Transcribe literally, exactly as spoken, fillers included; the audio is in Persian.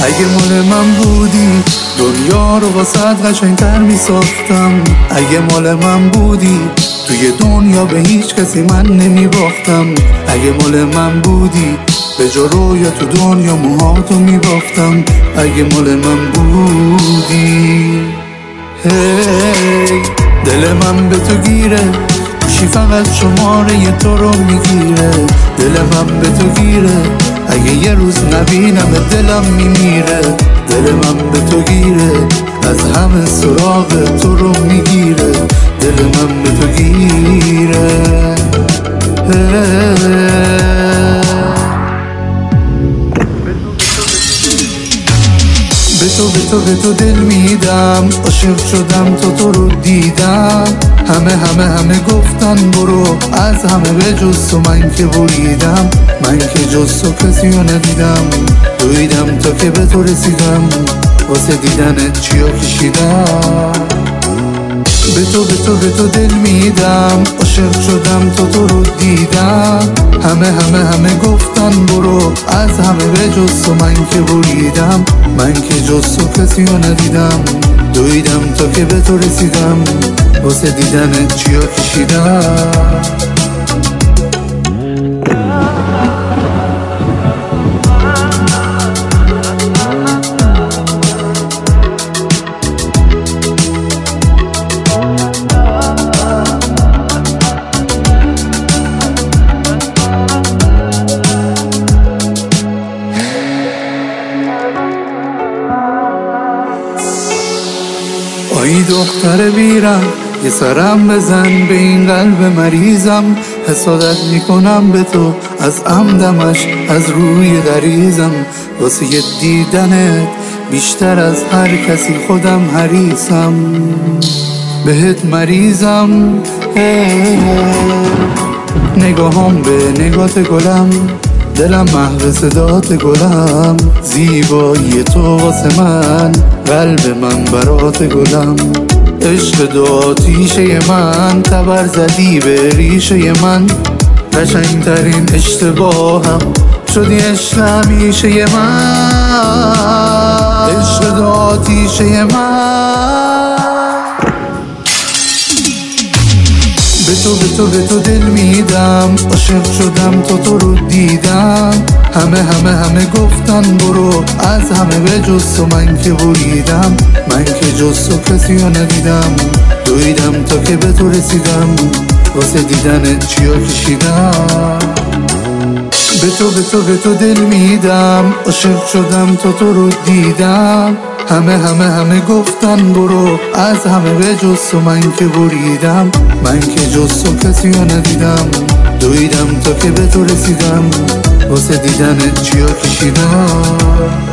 اگه مال من بودی دنیا رو واسه قشنگ‌تر میساختم. اگه مال من بودی توی دنیا به هیچ کسی من نمیباختم. اگه مال من بودی به جا رویا تو دنیا موهاتو میبافتم. اگه مال من بودی هی دل من به تو گیره، گوشی فقط شماره تو رو میگیره. دل من به تو گیره، اگه یه روز نبینم دلم میمیره. دل من به تو گیره، از همه سراغ تو رو میگیره. دل من به تو گیره به تو به تو به تو دل میدم. عاشق شدم تو تو رو دیدم. همه همه همه گفتن برو، از همه به جز تو من که بریدم. من که جز تو کسی رو ندیدم. دویدم تا که به تو رسیدم، واسه دیدنت چیا کشیدم. به تو به تو به تو دل میدم. عاشق شدم تو تو رو دیدم. همه همه همه گفتن برو، از همه به جز تو من که بریدم. من که جز تو کسی رو ندیدم. دویدم تا که به تو رسیدم، واسه دیدنت چیا کشیدم. آی دختر بیرم، یه سرم بزن به این قلب مریضم. حسادت میکنم به تو از عمدمش، از روی غریزم. واسه یه دیدنت بیشتر از هر کسی خودم حریصم. بهت مریضم نگاهم به نگات گلم، دلم محو صدات گلم. زیبایی تو واسه من، قلب من برات گلم. عشق دو آتیشه من، تبر زدی به ریشه من. قشنگترین اشتباهم شدی عشق همیشه من. عشق دو آتیشه من. به تو به تو به تو دل میدم. عاشق شدم تو تو رو دیدم. همه همه همه گفتن برو، از همه به جز تو من که بریدم. من که جز تو کسی رو ندیدم. دویدم تا که به تو رسیدم، واسه دیدنت چیا کشیدم. به تو به تو به تو دل میدم. عاشق شدم تو تو رو دیدم. همه همه همه گفتن برو، از همه به جز تو من که بریدم. من که جز تو کسی رو ندیدم. دویدم تا که به تو رسیدم، واسه دیدنت چیا کشیدم.